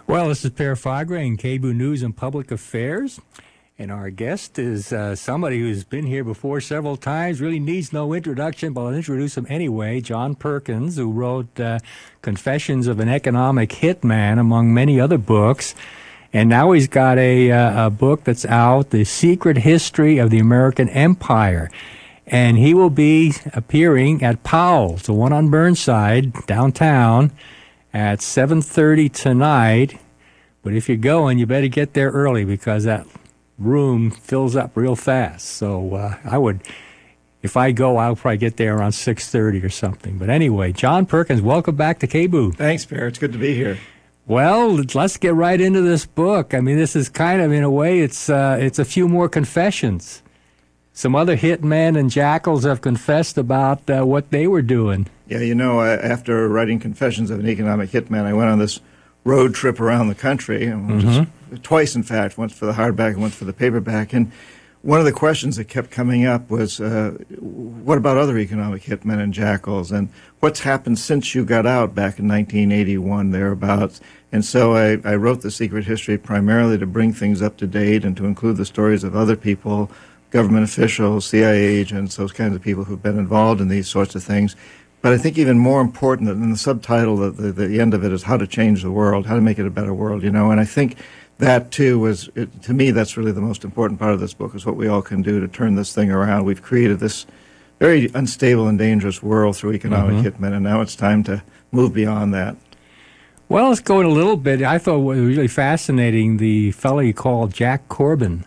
Well, this is Per Fagre in KBOO News and Public Affairs, and our guest is somebody who's been here before several times, really needs no introduction, but I'll introduce him anyway. John Perkins, who wrote Confessions of an Economic Hitman, among many other books, and now he's got a book that's out, The Secret History of the American Empire, and he will be appearing at Powell's, the one on Burnside, downtown, at 7:30 tonight. But if you're going, you better get there early because that room fills up real fast. So I would, if I go, I'll probably get there around 6:30 or something. But anyway, John Perkins, welcome back to KBOO. Thanks, Per. It's good to be here. Well, let's get right into this book. I mean, this is kind of, in a way, it's a few more confessions. Some other hitmen and jackals have confessed about what they were doing. Yeah, you know, after writing Confessions of an Economic Hitman, I went on this road trip around the country, twice, in fact, once for the hardback and once for the paperback. And one of the questions that kept coming up was, what about other economic hitmen and jackals? And what's happened since you got out back in 1981, thereabouts? And so I wrote The Secret History primarily to bring things up to date and to include the stories of other people, government officials, CIA agents, those kinds of people who've been involved in these sorts of things. But I think even more important than the subtitle, the end of it is how to change the world, how to make it a better world, you know. And I think that, too, was, to me, that's really the most important part of this book, is what we all can do to turn this thing around. We've created this very unstable and dangerous world through economic hitmen, and now it's time to move beyond that. Well, let's go in a little bit. I thought what was really fascinating, the fellow you called Jack Corbin,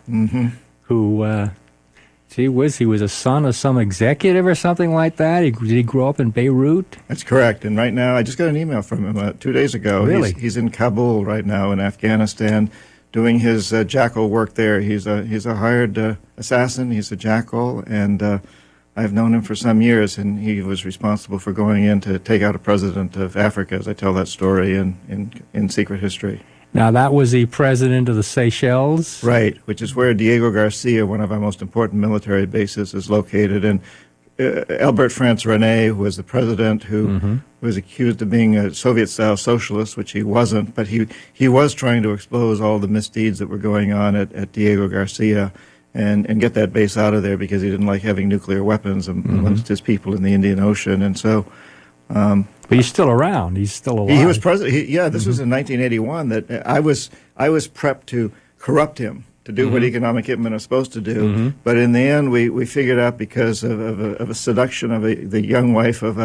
who... he was a son of some executive or something like that? Did he grow up in Beirut? That's correct. And right now, I just got an email from him 2 days ago. Really? He's in Kabul right now in Afghanistan doing his jackal work there. He's a hired assassin. He's a jackal. And I've known him for some years, and he was responsible for going in to take out a president of Africa, as I tell that story in Secret History. Now, that was the president of the Seychelles? Right, which is where Diego Garcia, one of our most important military bases, is located. And Albert Franz René, who was the president, who was accused of being a Soviet-style socialist, which he wasn't, but he was trying to expose all the misdeeds that were going on at Diego Garcia and get that base out of there because he didn't like having nuclear weapons amongst his people in the Indian Ocean. And so... but he's still around. He's still alive. He was president. This was in 1981 that I was prepped to corrupt him, to do what economic hitmen are supposed to do. But in the end, we figured out because of a seduction of the young wife of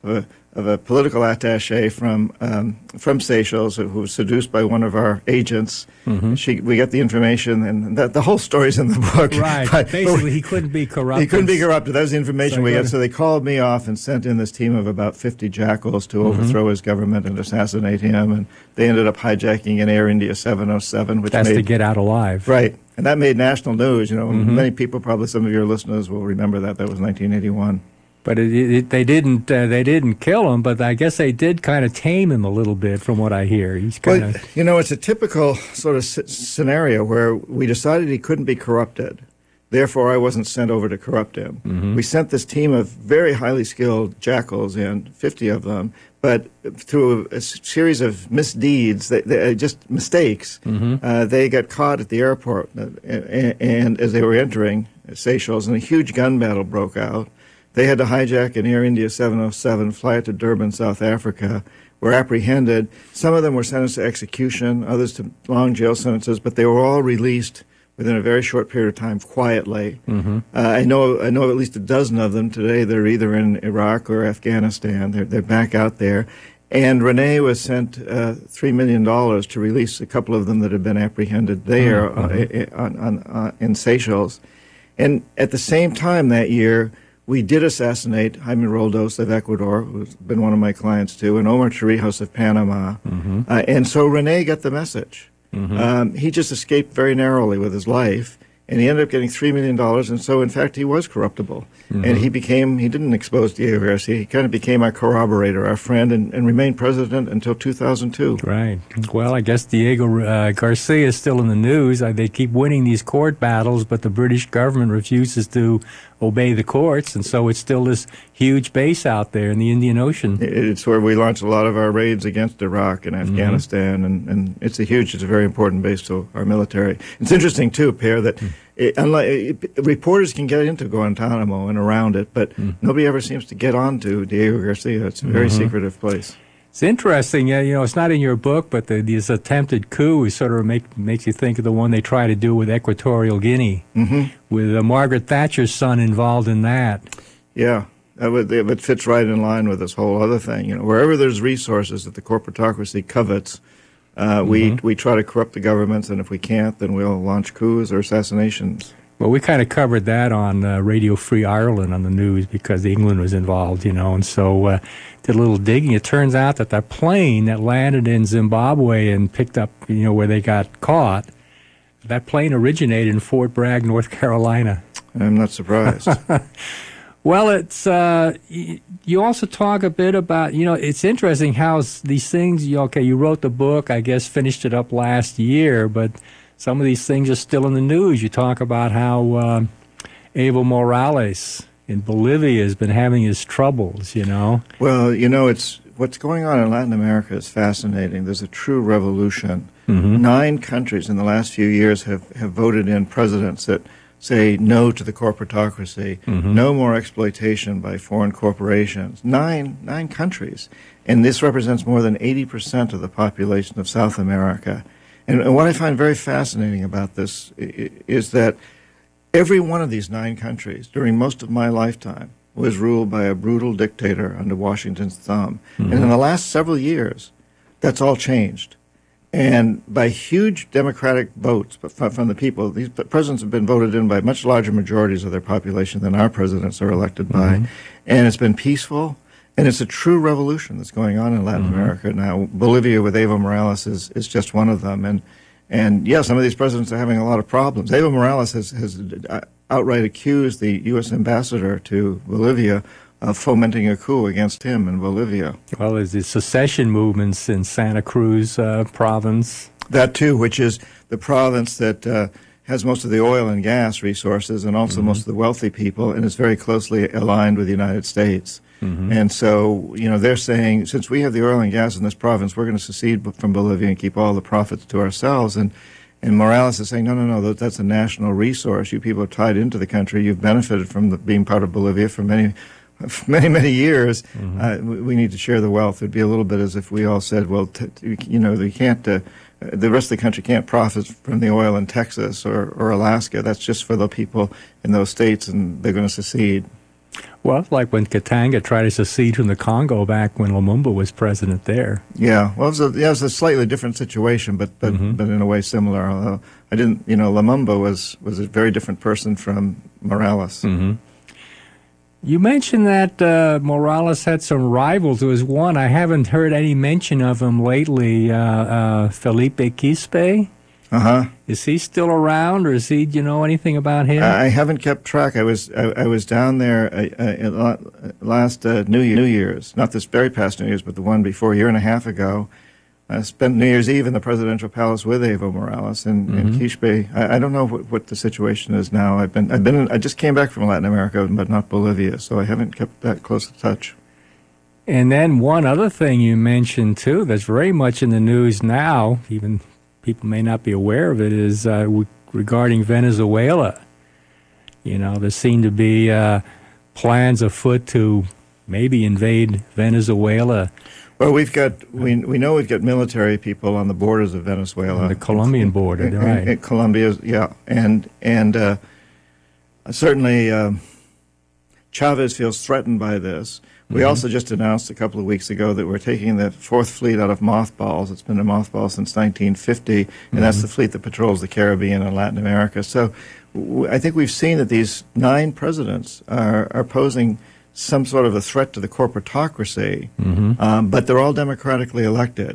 a political attaché from Seychelles who was seduced by one of our agents. We got the information, and the whole story's in the book. Right. Basically, he couldn't be corrupted. He couldn't be corrupted. That was the information we got. So they called me off and sent in this team of about 50 jackals to overthrow his government and assassinate him. And they ended up hijacking an Air India 707, which That's to get out alive. Right. And that made national news. You know, many people, probably some of your listeners, will remember that. That was 1981. But they didn't kill him, but I guess they did kind of tame him a little bit, from what I hear. He's kind of, you know, it's a typical sort of scenario where we decided he couldn't be corrupted. Therefore, I wasn't sent over to corrupt him. We sent this team of very highly skilled jackals in, 50 of them, but through a series of misdeeds, just mistakes, they got caught at the airport, and as they were entering Seychelles, and a huge gun battle broke out. They had to hijack an Air India 707, fly it to Durban, South Africa, were apprehended. Some of them were sentenced to execution, others to long jail sentences, but they were all released within a very short period of time, quietly. I know at least a dozen of them today. They're either in Iraq or Afghanistan. They're back out there. And René was sent $3 million to release a couple of them that had been apprehended there in Seychelles. And at the same time that year, we did assassinate Jaime Roldos of Ecuador, who's been one of my clients too, and Omar Torrijos of Panama. And so René got the message. He just escaped very narrowly with his life, and he ended up getting $3 million, and so, in fact, he was corruptible. And he didn't expose Diego Garcia. He kind of became our corroborator, our friend, and remained president until 2002. Right. Well, I guess Diego Garcia is still in the news. They keep winning these court battles, but the British government refuses to obey the courts, and so it's still this huge base out there in the Indian Ocean. It's where we launch a lot of our raids against Iraq and Afghanistan, and it's a very important base to our military. It's interesting, too, Per, that reporters can get into Guantanamo and around it, but nobody ever seems to get on to Diego Garcia. It's a very secretive place. It's interesting, it's not in your book, but this attempted coup is sort of makes you think of the one they try to do with Equatorial Guinea, with Margaret Thatcher's son involved in that. Yeah, it fits right in line with this whole other thing. Wherever there's resources that the corporatocracy covets, we try to corrupt the governments, and if we can't, then we'll launch coups or assassinations. Well, we kind of covered that on Radio Free Ireland on the news because England was involved, and so did a little digging. It turns out that that plane that landed in Zimbabwe and picked up, where they got caught, that plane originated in Fort Bragg, North Carolina. I'm not surprised. Well, it's you also talk a bit about, it's interesting how these things, you wrote the book, I guess finished it up last year, but some of these things are still in the news. You talk about how Evo Morales in Bolivia has been having his troubles, Well, it's what's going on in Latin America is fascinating. There's a true revolution. 9 countries in the last few years have voted in presidents that say no to the corporatocracy, no more exploitation by foreign corporations. Nine countries. And this represents more than 80% of the population of South America. And what I find very fascinating about this is that every one of these 9 countries, during most of my lifetime, was ruled by a brutal dictator under Washington's thumb. And in the last several years, that's all changed. And by huge democratic votes from the people, these presidents have been voted in by much larger majorities of their population than our presidents are elected by. And it's been peaceful. And it's a true revolution that's going on in Latin America now. Bolivia with Evo Morales is just one of them. And yeah, some of these presidents are having a lot of problems. Evo Morales has outright accused the U.S. ambassador to Bolivia of fomenting a coup against him in Bolivia. Well, there's the secession movements in Santa Cruz province. That too, which is the province that has most of the oil and gas resources and also most of the wealthy people, and is very closely aligned with the United States. And so, they're saying, since we have the oil and gas in this province, we're going to secede from Bolivia and keep all the profits to ourselves. And Morales is saying, no, that's a national resource. You people are tied into the country. You've benefited from being part of Bolivia for many, many years. We need to share the wealth. It'd be a little bit as if we all said, well, they can't. The rest of the country can't profit from the oil in Texas or Alaska. That's just for the people in those states, and they're going to secede. Well, it's like when Katanga tried to secede from the Congo back when Lumumba was president there. Yeah, well, it was a slightly different situation, but in a way similar. Although I didn't, Lumumba was a very different person from Morales. You mentioned that Morales had some rivals. There was one, I haven't heard any mention of him lately, Felipe Quispe. Is he still around, or do you know anything about him? I haven't kept track. I was down there last New Year's, not this very past New Year's, but the one before, a year and a half ago. I spent New Year's Eve in the presidential palace with Evo Morales and Quispe. I don't know what the situation is now. I just came back from Latin America, but not Bolivia, so I haven't kept that close a touch. And then one other thing you mentioned too, that's very much in the news now, even people may not be aware of it, is regarding Venezuela. There seem to be plans afoot to maybe invade Venezuela. Well, we know we've got military people on the borders of Venezuela, on the Colombian border, right? In Colombia, yeah, and certainly Chavez feels threatened by this. We also just announced a couple of weeks ago that we're taking the 4th Fleet out of mothballs. It's been in mothballs since 1950, and that's the fleet that patrols the Caribbean and Latin America. So I think we've seen that these 9 presidents are posing some sort of a threat to the corporatocracy, but they're all democratically elected.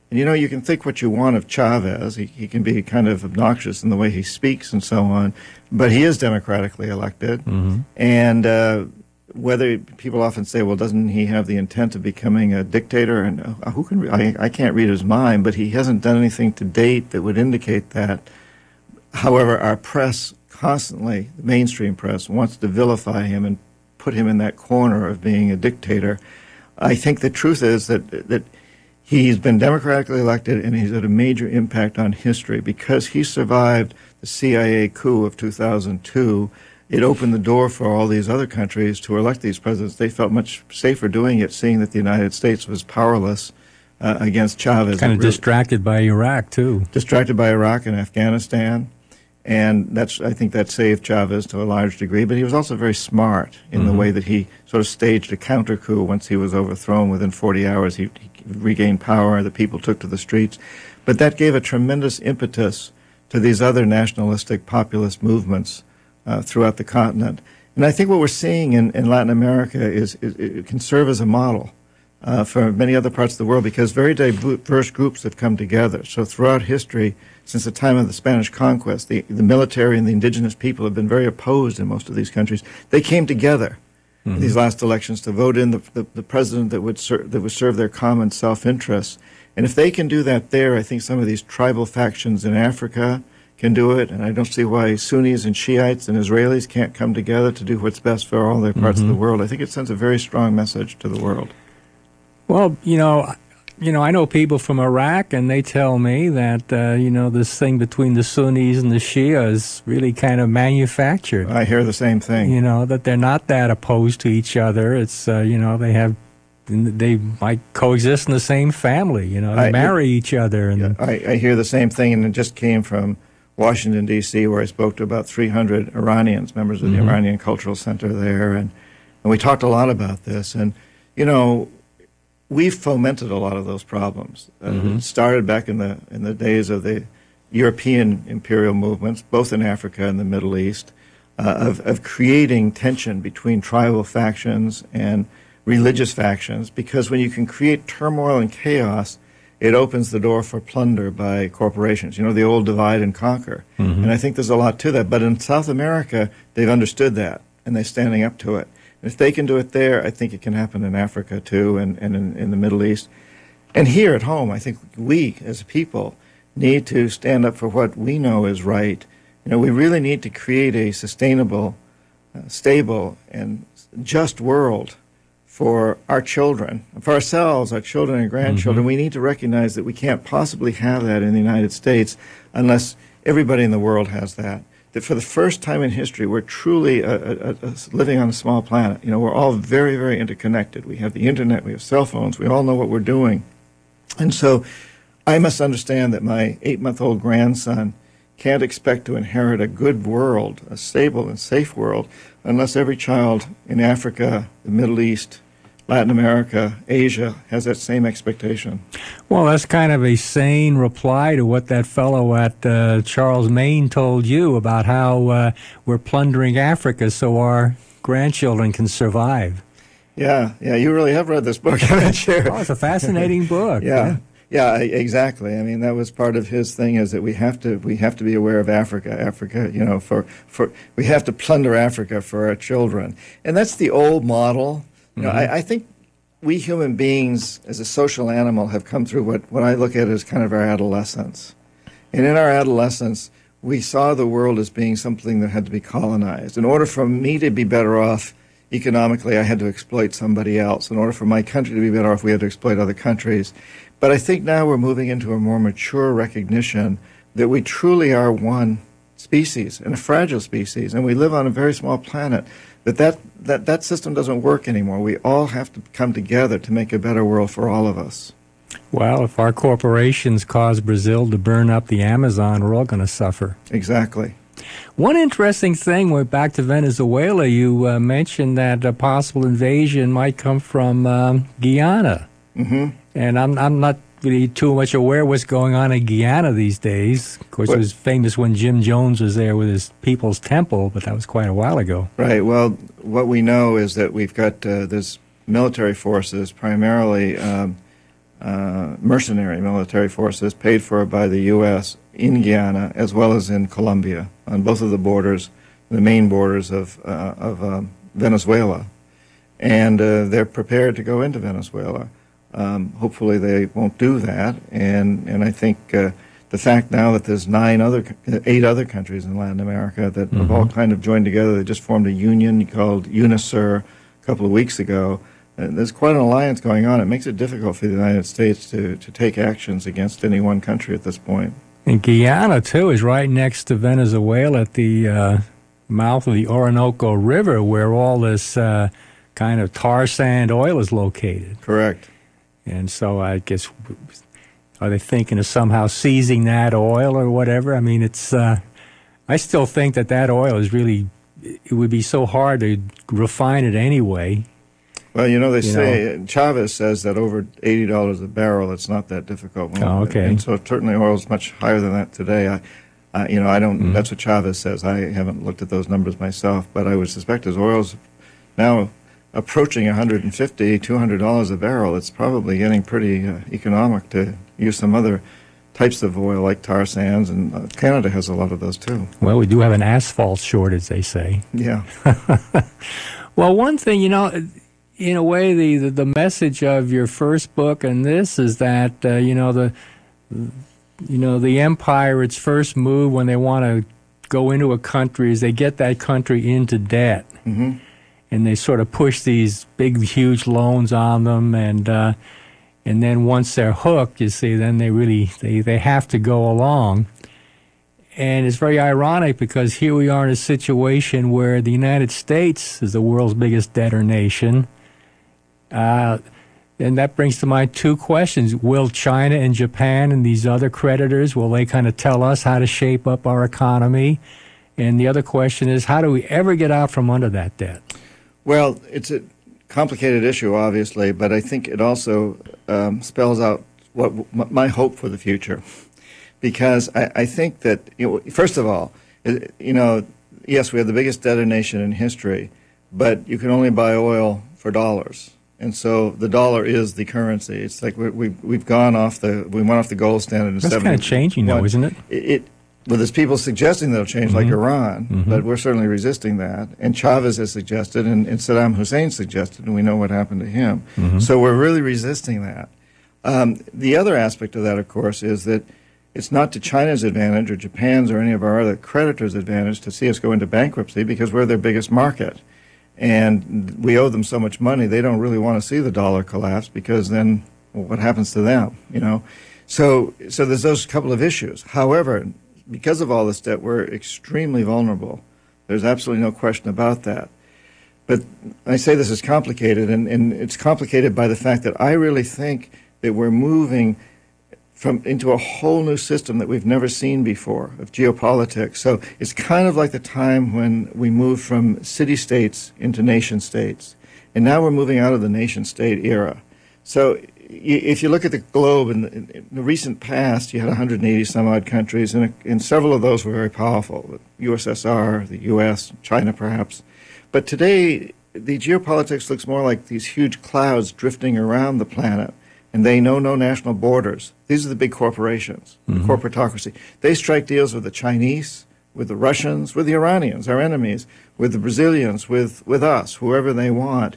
And you can think what you want of Chavez. He can be kind of obnoxious in the way he speaks and so on, but he is democratically elected. And whether people often say, well, doesn't he have the intent of becoming a dictator? And who can? I can't read his mind, but he hasn't done anything to date that would indicate that. However, our press constantly, the mainstream press, wants to vilify him and put him in that corner of being a dictator. I think the truth is that he's been democratically elected, and he's had a major impact on history because he survived the CIA coup of 2002. It opened the door for all these other countries to elect these presidents. They felt much safer doing it, seeing that the United States was powerless against Chavez. Kind of distracted by Iraq, too. Distracted by Iraq and Afghanistan. And I think that saved Chavez to a large degree. But he was also very smart in the way that he sort of staged a counter coup once he was overthrown. Within 40 hours, he regained power. The people took to the streets. But that gave a tremendous impetus to these other nationalistic populist movements throughout the continent. And I think what we're seeing in Latin America is it can serve as a model for many other parts of the world because very diverse groups have come together. So throughout history, since the time of the Spanish conquest, the military and the indigenous people have been very opposed in most of these countries. They came together in these last elections to vote in the president that would serve their common self-interest. And if they can do that there, I think some of these tribal factions in Africa can do it, and I don't see why Sunnis and Shiites and Israelis can't come together to do what's best for all their parts of the world. I think it sends a very strong message to the world. Well, I know people from Iraq, and they tell me that, this thing between the Sunnis and the Shia is really kind of manufactured. I hear the same thing. That they're not that opposed to each other. It's, they might coexist in the same family, they marry each other. And I hear the same thing, and it just came from Washington, D.C., where I spoke to about 300 Iranians, members of the Iranian Cultural Center there, and we talked a lot about this. And, we've fomented a lot of those problems. It started back in the days of the European imperial movements, both in Africa and the Middle East, of creating tension between tribal factions and religious factions, because when you can create turmoil and chaos, it opens the door for plunder by corporations. The old divide and conquer. And I think there's a lot to that. But in South America, they've understood that, and they're standing up to it. And if they can do it there, I think it can happen in Africa, too, and in the Middle East. And here at home, I think we, as a people, need to stand up for what we know is right. We really need to create a sustainable, stable, and just world for our children, for ourselves, our children and grandchildren. We need to recognize that we can't possibly have that in the United States unless everybody in the world has that. That for the first time in history, we're truly living on a small planet. We're all very, very interconnected. We have the internet, we have cell phones, we all know what we're doing. And so I must understand that my 8-month-old grandson can't expect to inherit a good world, a stable and safe world, unless every child in Africa, the Middle East, Latin America, Asia, has that same expectation. Well, that's kind of a sane reply to what that fellow at Charles Maine told you about how we're plundering Africa so our grandchildren can survive. Yeah, you really have read this book, haven't you? Oh, it's a fascinating book. Yeah, exactly. I mean, that was part of his thing, is that we have to be aware of Africa. Africa, we have to plunder Africa for our children, and that's the old model. I think we human beings, as a social animal, have come through what I look at as kind of our adolescence. And in our adolescence, we saw the world as being something that had to be colonized. In order for me to be better off economically, I had to exploit somebody else. In order for my country to be better off, we had to exploit other countries. But I think now we're moving into a more mature recognition that we truly are one species, and a fragile species, and we live on a very small planet. That system doesn't work anymore. We all have to come together to make a better world for all of us. Well, if our corporations cause Brazil to burn up the Amazon, we're all going to suffer. Exactly. One interesting thing, we're back to Venezuela, you mentioned that a possible invasion might come from Guyana. And I'm not really too much aware what's going on in Guyana these days. Of course, it was famous when Jim Jones was there with his People's Temple, but that was quite a while ago. Right. Well, what we know is that we've got there's military forces, primarily mercenary military forces paid for by the U.S. in Guyana as well as in Colombia on both of the borders, the main borders of Venezuela. And they're prepared to go into Venezuela. Hopefully they won't do that. And I think the fact now that there's 8 other countries in Latin America that have all kind of joined together, they just formed a union called UNASUR a couple of weeks ago. There's quite an alliance going on. It makes it difficult for the United States to take actions against any one country at this point. And Guyana, too, is right next to Venezuela at the mouth of the Orinoco River, where all this kind of tar sand oil is located. Correct. And so I guess, are they thinking of somehow seizing that oil or whatever? I mean, it's. I still think that oil is really, it would be so hard to refine it anyway. Well, they say, Chavez says that over $80 a barrel, it's not that difficult. Oh, okay. And so certainly oil is much higher than that today. I don't, that's what Chavez says. I haven't looked at those numbers myself, but I would suspect as oil's now approaching $150, $200 a barrel, it's probably getting pretty economic to use some other types of oil like tar sands, and Canada has a lot of those too. Well, we do have an asphalt shortage, they say. Yeah. Well, one thing, in a way, the message of your first book and this is that the empire, its first move when they want to go into a country is they get that country into debt, and they sort of push these big, huge loans on them, and then once they're hooked, you see, then they have to go along. And it's very ironic because here we are in a situation where the United States is the world's biggest debtor nation. And that brings to mind 2 questions. Will China and Japan and these other creditors, will they kind of tell us how to shape up our economy? And the other question is, how do we ever get out from under that debt? Well, it's a complicated issue, obviously, but I think it also spells out what my hope for the future. Because I think that, first of all, yes, we have the biggest debtor nation in history, but you can only buy oil for dollars. And so the dollar is the currency. It's like we've gone off we went off the gold standard in 70. That's kind of changing now, isn't it? Well, there's people suggesting that'll change, like Iran, but we're certainly resisting that. And Chavez has suggested, and Saddam Hussein suggested, and we know what happened to him. So we're really resisting that. The other aspect of that, of course, is that it's not to China's advantage or Japan's or any of our other creditors' advantage to see us go into bankruptcy because we're their biggest market. And we owe them so much money, they don't really want to see the dollar collapse because then what happens to them, So there's those couple of issues. However, because of all this debt, we're extremely vulnerable. There's absolutely no question about that. But I say this is complicated, and it's complicated by the fact that I really think that we're moving into a whole new system that we've never seen before of geopolitics. So it's kind of like the time when we moved from city-states into nation-states. And now we're moving out of the nation-state era. So if you look at the globe, in the recent past, you had 180 some odd countries, and several of those were very powerful, the USSR, the US, China perhaps. But today, the geopolitics looks more like these huge clouds drifting around the planet, and they know no national borders. These are the big corporations, corporatocracy. They strike deals with the Chinese, with the Russians, with the Iranians, our enemies, with the Brazilians, with us, whoever they want.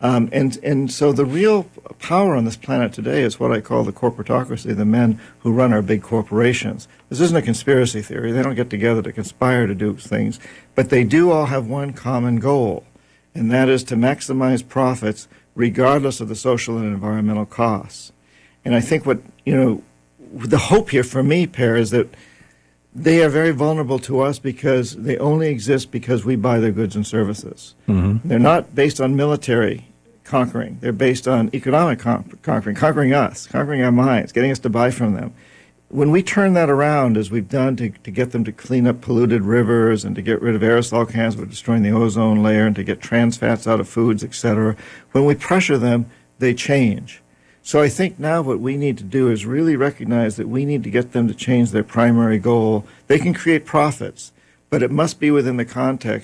And so the real power on this planet today is what I call the corporatocracy, the men who run our big corporations. This isn't a conspiracy theory. They don't get together to conspire to do things. But they do all have one common goal, and that is to maximize profits regardless of the social and environmental costs. And I think the hope here for me, Per, is that they are very vulnerable to us because they only exist because we buy their goods and services. They're not based on military conquering. They're based on economic conquering us, conquering our minds, getting us to buy from them. When we turn that around, as we've done to get them to clean up polluted rivers and to get rid of aerosol cans that are destroying the ozone layer and to get trans fats out of foods, etc., when we pressure them, they change. So I think now what we need to do is really recognize that we need to get them to change their primary goal. They can create profits, but it must be within the context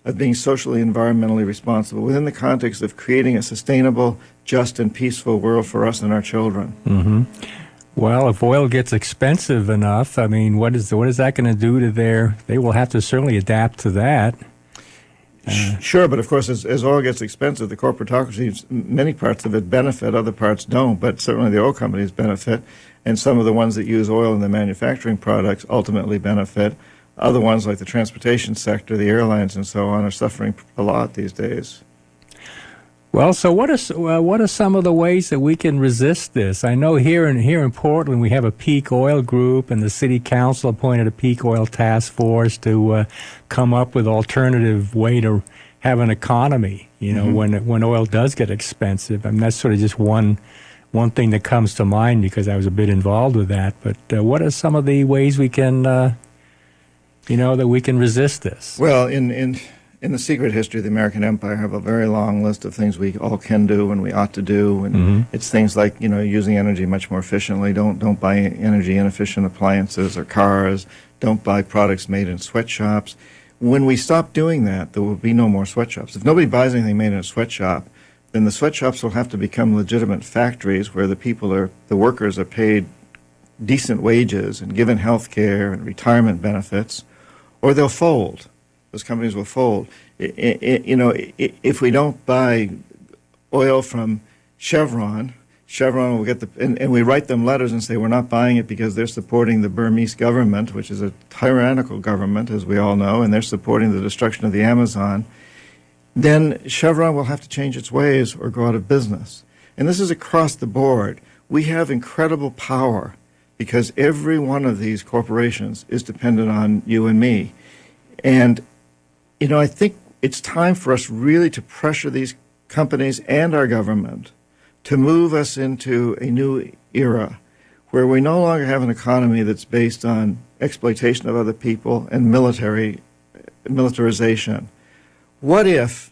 of being socially and environmentally responsible within the context of creating a sustainable, just, and peaceful world for us and our children. Mm-hmm. Well, if oil gets expensive enough, I mean, what is that going to do to they will have to certainly adapt to that. Sure, but of course, as oil gets expensive, the corporatocracies, many parts of it benefit, other parts don't, but certainly the oil companies benefit, and some of the ones that use oil in their manufacturing products ultimately benefit. Other ones, like the transportation sector, the airlines and so on, are suffering a lot these days. Well, so what are some of the ways that we can resist this? I know here in Portland we have a peak oil group, and the city council appointed a peak oil task force to come up with alternative way to have an economy. You know, when oil does get expensive. I mean, that's sort of just one thing that comes to mind because I was a bit involved with that. But what are some of the ways we can, that we can resist this? Well, in the secret history of the American Empire, I have a very long list of things we all can do and we ought to do. And it's things like, using energy much more efficiently. Don't buy energy inefficient appliances or cars. Don't buy products made in sweatshops. When we stop doing that, there will be no more sweatshops. If nobody buys anything made in a sweatshop, then the sweatshops will have to become legitimate factories where the workers are paid decent wages and given health care and retirement benefits, or they'll fold. Those companies will fold. If we don't buy oil from Chevron will get and we write them letters and say we're not buying it because they're supporting the Burmese government, which is a tyrannical government, as we all know, and they're supporting the destruction of the Amazon, then Chevron will have to change its ways or go out of business. And this is across the board. We have incredible power because every one of these corporations is dependent on you and me. And I think it's time for us really to pressure these companies and our government to move us into a new era where we no longer have an economy that's based on exploitation of other people and militarization. What if,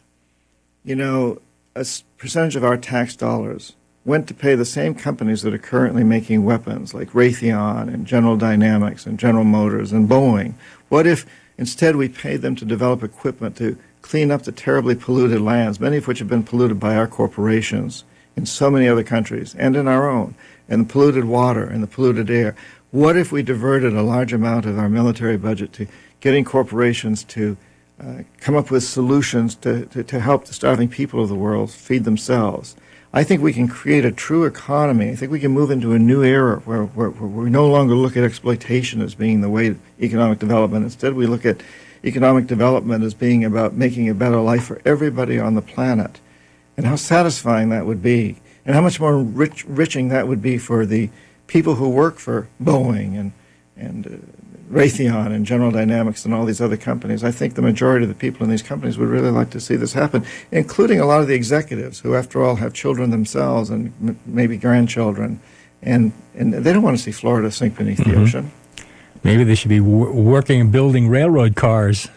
a percentage of our tax dollars went to pay the same companies that are currently making weapons like Raytheon and General Dynamics and General Motors and Boeing? What if instead we paid them to develop equipment to clean up the terribly polluted lands, many of which have been polluted by our corporations in so many other countries and in our own, and the polluted water and the polluted air? What if we diverted a large amount of our military budget to getting corporations to come up with solutions to help the starving people of the world feed themselves? I think we can create a true economy. I think we can move into a new era where we no longer look at exploitation as being the way economic development. Instead, we look at economic development as being about making a better life for everybody on the planet. And how satisfying that would be, and how much more enriching that would be for the people who work for Boeing and Raytheon and General Dynamics and all these other companies. I think the majority of the people in these companies would really like to see this happen, including a lot of the executives who, after all, have children themselves and maybe grandchildren. And they don't want to see Florida sink beneath the ocean. Maybe they should be working and building railroad cars.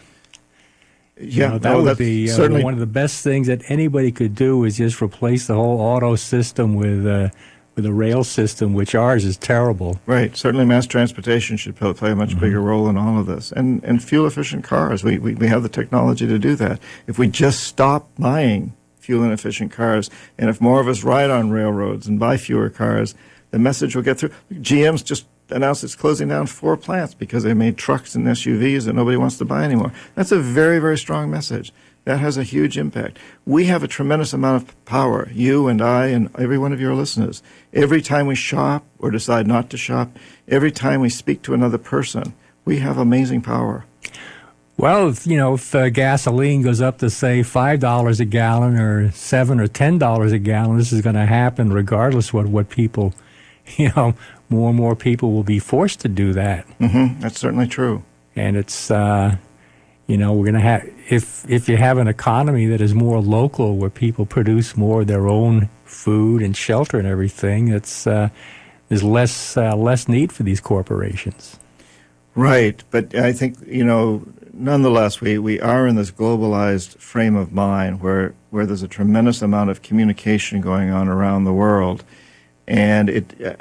Yeah, that would be certainly one of the best things that anybody could do is just replace the whole auto system with a rail system, which ours is terrible. Right. Certainly mass transportation should play a much bigger role in all of this. And fuel-efficient cars. We have the technology to do that. If we just stop buying fuel-inefficient cars, and if more of us ride on railroads and buy fewer cars, the message will get through. GM's just announced it's closing down 4 plants because they made trucks and SUVs that nobody wants to buy anymore. That's a very, very strong message. That has a huge impact. We have a tremendous amount of power, you and I and every one of your listeners. Every time we shop or decide not to shop, every time we speak to another person, we have amazing power. Well, if gasoline goes up to, say, $5 a gallon or $7 or $10 a gallon, this is going to happen regardless of what people, more and more people will be forced to do that. That's certainly true. And it's, we're going to have, if you have an economy that is more local, where people produce more of their own food and shelter and everything, it's there's less need for these corporations. Right, but I think nonetheless we are in this globalized frame of mind where there's a tremendous amount of communication going on around the world, and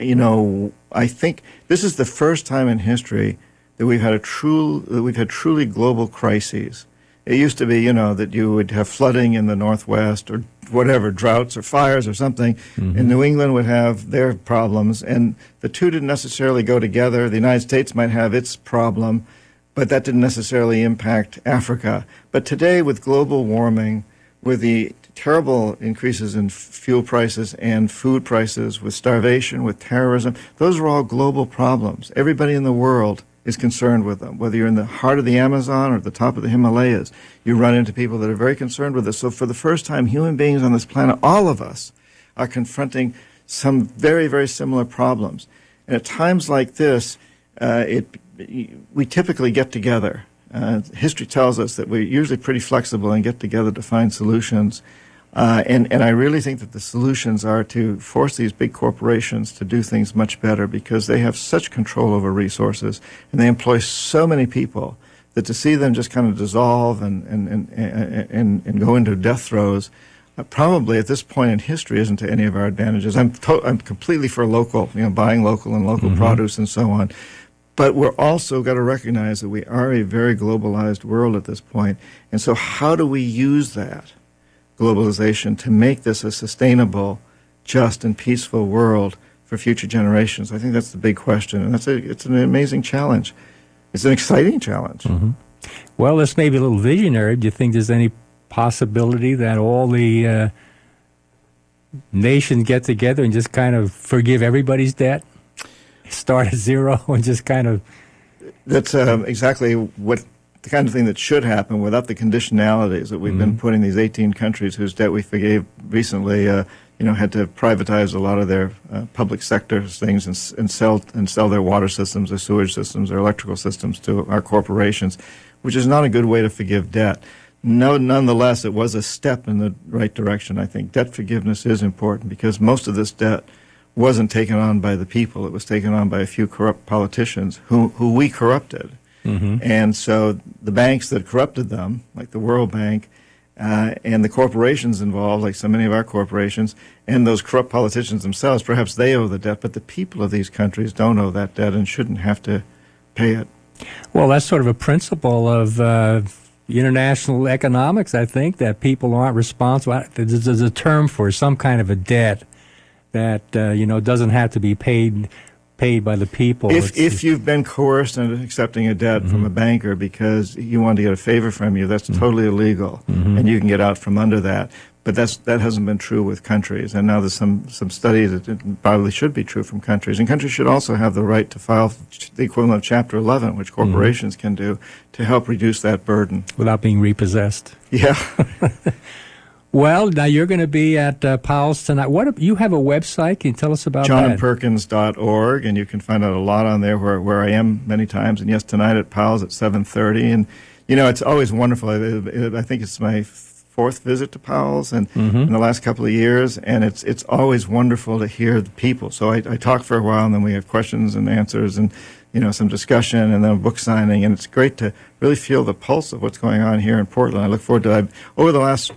I think this is the first time in history that we've had truly global crises. It used to be, that you would have flooding in the Northwest or whatever, droughts or fires or something, and New England would have their problems, and the two didn't necessarily go together. The United States might have its problem, but that didn't necessarily impact Africa. But today, with global warming, with the terrible increases in fuel prices and food prices, with starvation, with terrorism, those are all global problems. Everybody in the world is concerned with them. Whether you're in the heart of the Amazon or at the top of the Himalayas, you run into people that are very concerned with this. So for the first time, human beings on this planet, all of us, are confronting some very, very similar problems. And at times like this, we typically get together. History tells us that we're usually pretty flexible and get together to find solutions. And I really think that the solutions are to force these big corporations to do things much better, because they have such control over resources and they employ so many people that to see them just kind of dissolve and go into death throes, probably at this point in history isn't to any of our advantages. I'm completely for local, buying local and local produce and so on. But we're also got to recognize that we are a very globalized world at this point. And so how do we use that globalization to make this a sustainable, just, and peaceful world for future generations? I think that's the big question, and it's an amazing challenge. It's an exciting challenge. Well, this may be a little visionary. Do you think there's any possibility that all the nations get together and just kind of forgive everybody's debt, start at zero, and just kind of... That's exactly what the kind of thing that should happen without the conditionalities that we've been putting these 18 countries whose debt we forgave recently, had to privatize a lot of their public sector things and sell their water systems, their sewage systems, their electrical systems to our corporations, which is not a good way to forgive debt. No, nonetheless, it was a step in the right direction, I think. Debt forgiveness is important because most of this debt wasn't taken on by the people. It was taken on by a few corrupt politicians who we corrupted. And so the banks that corrupted them, like the World Bank, and the corporations involved, like so many of our corporations, and those corrupt politicians themselves, perhaps they owe the debt, but the people of these countries don't owe that debt and shouldn't have to pay it. Well, that's sort of a principle of international economics, I think, that people aren't responsible. There's a term for some kind of a debt that, doesn't have to be paid by the people. If you've been coerced into accepting a debt from a banker because you wanted to get a favor from you, that's totally illegal, and you can get out from under that. But that hasn't been true with countries, and now there's some studies that it probably should be true from countries. And countries should also have the right to file the equivalent of Chapter 11, which corporations can do, to help reduce that burden. Without being repossessed. Yeah. Well, now you're going to be at Powell's tonight. You have a website? Can you tell us about that? JohnPerkins.org, and you can find out a lot on there where I am many times. And yes, tonight at Powell's at 7:30. And, it's always wonderful. I think it's my fourth visit to Powell's in the last couple of years, and it's always wonderful to hear the people. So I talk for a while, and then we have questions and answers and, some discussion, and then a book signing. And it's great to really feel the pulse of what's going on here in Portland. I look forward to it. Over the last...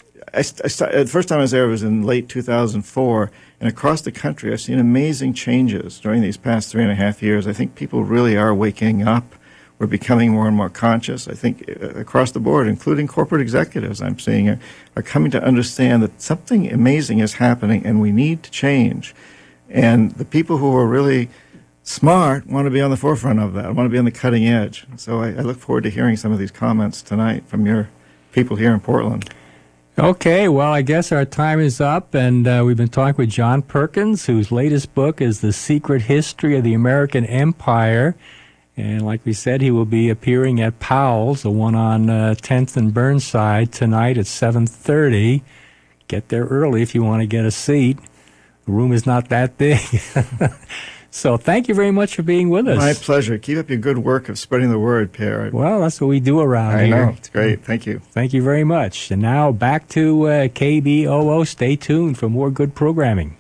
the first time I was there was in late 2004, and across the country I've seen amazing changes during these past 3.5 years. I think people really are waking up. We're becoming more and more conscious. I think across the board, including corporate executives I'm seeing, are coming to understand that something amazing is happening and we need to change. And the people who are really smart want to be on the forefront of that, want to be on the cutting edge. So I look forward to hearing some of these comments tonight from your people here in Portland. Okay, well, I guess our time is up, and we've been talking with John Perkins, whose latest book is The Secret History of the American Empire. And like we said, he will be appearing at Powell's, the one on 10th and Burnside, tonight at 7:30. Get there early if you want to get a seat. The room is not that big. So thank you very much for being with us. My pleasure. Keep up your good work of spreading the word, Pierre. Well, that's what we do around here. I know. It's great. Thank you. Thank you very much. And now back to KBOO. Stay tuned for more good programming.